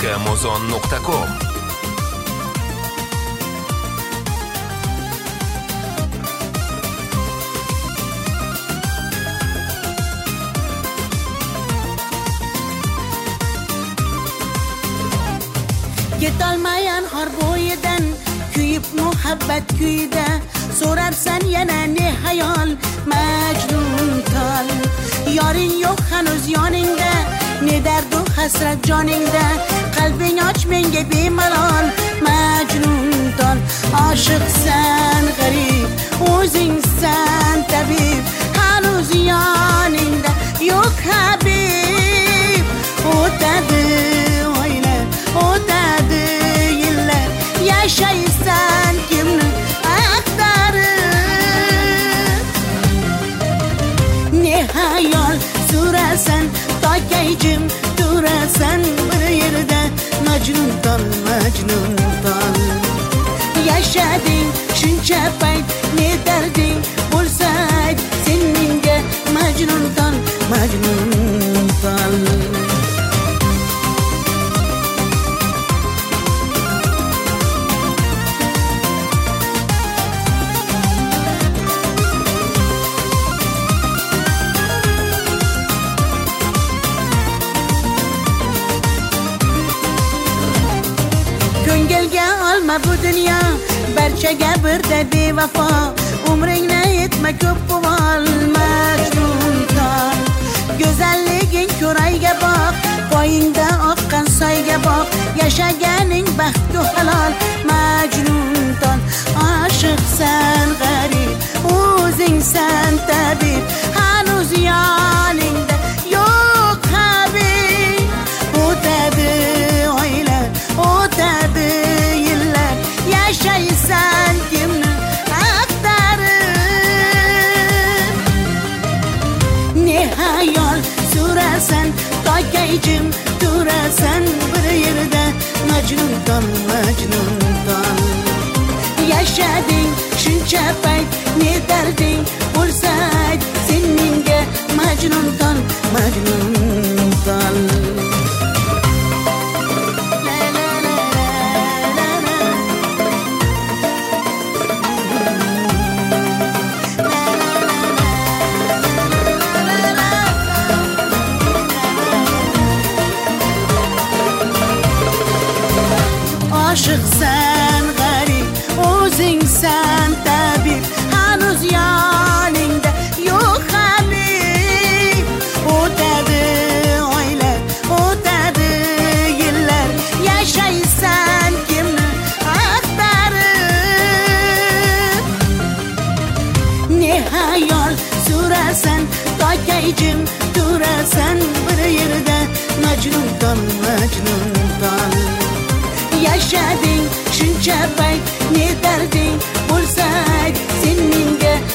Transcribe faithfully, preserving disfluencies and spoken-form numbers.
amazon nuqta com. Yetolmayan har bo'yidan kuyib muhabbat kuyida so'rarsan yana ne hayol majnun tol. Yoring yo'q hanuz yoningda, ne dard u hasrat joningda, qalbing och menga bemalol majnun tol. Oshiqsan g'arib, o'zingsan tabib, hanuz yoningda yo'q habib. O'tadi oylar, o'tadi yillar, yashaysan kimni axtarib. Ne hayol surasan, to'kayjim turasan bir yerda, majnun tol, majnun tol. Yashading shuncha payt, ne darding bo'lsa ayt, sen menga majnun tol, majnun tol. Ko'ngilga olma bu dunyo, barchaga birda bevafo. Umringni yetma ko'p quvol, majnun tol. Go'zalliging ko'rayga boq, poyingda oqqan soyga boq, yashaganing baxtku halol, majnun tol. Oshiqsan g'arib, o'zingsan tabib, hanuz yoningda yo'q habib. O'tadi oylar, o'tadi yillar, yashaysan kimni axtarib. Ne hayol surasan, to'kayjim turasan bir yerda, majnun tol, majnun tol. Yashading shuncha payt, ne darding bo'lsa ayt, sen menga majnun tol, majnun tol. Oshiqsan g'arib, o'zingsan tabib, hanuz yoningda yo'q habib. O'tadi oylar, o'tadi yillar, yashaysan kimni axtarib. Ne hayol surasan, to'kayjim turasan bir yerda, majnun tol, majnun tol. Yashading shuncha payt, ne darding bo'lsa ayt, sen menga